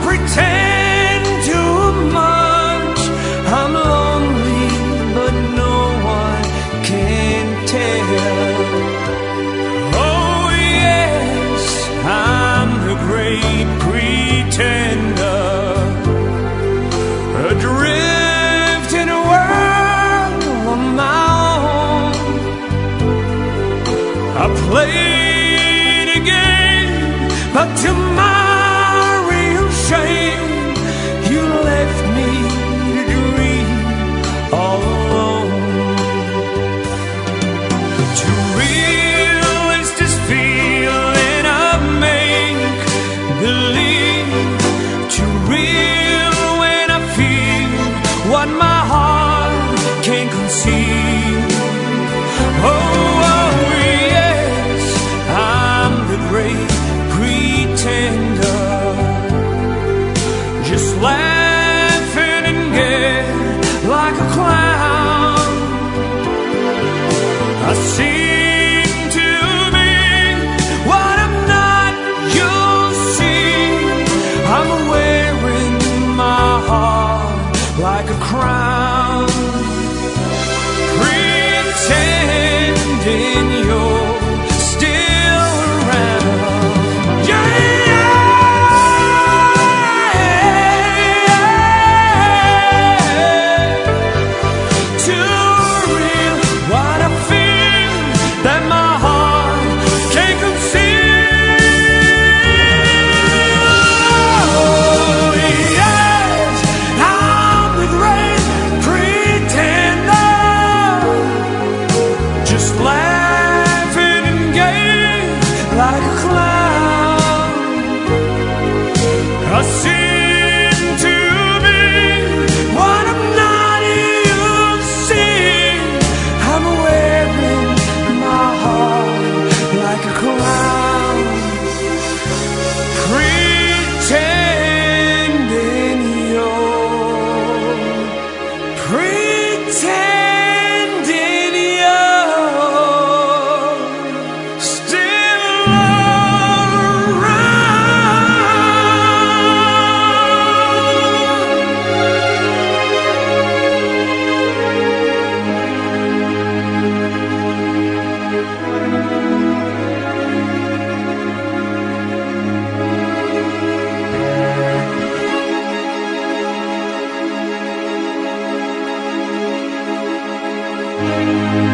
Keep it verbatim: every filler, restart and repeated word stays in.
pretend too much. I'm lonely, but no one can tell. Oh yes, I'm the great pretender, adrift in a world on my own. I played a game, but to my real shame, you left me to dream all alone. Too real is this feeling of make-believe. Too real when I feel what my heart can't conceive. Oh, oh yes, I'm the great pretender, just laughing and gay like a clown. I seem to be what I'm not, you'll see. I'm wearing my heart like a crown, pretending you're still around. Yeah, too real what I feel that my heart can't conceal. Oh yes, I'm the great pretender, just laughing and gay like a clown. I seem to be what I'm not, you'll see. I'm wearing my heart like a crown, pretending you're pretending you're still around.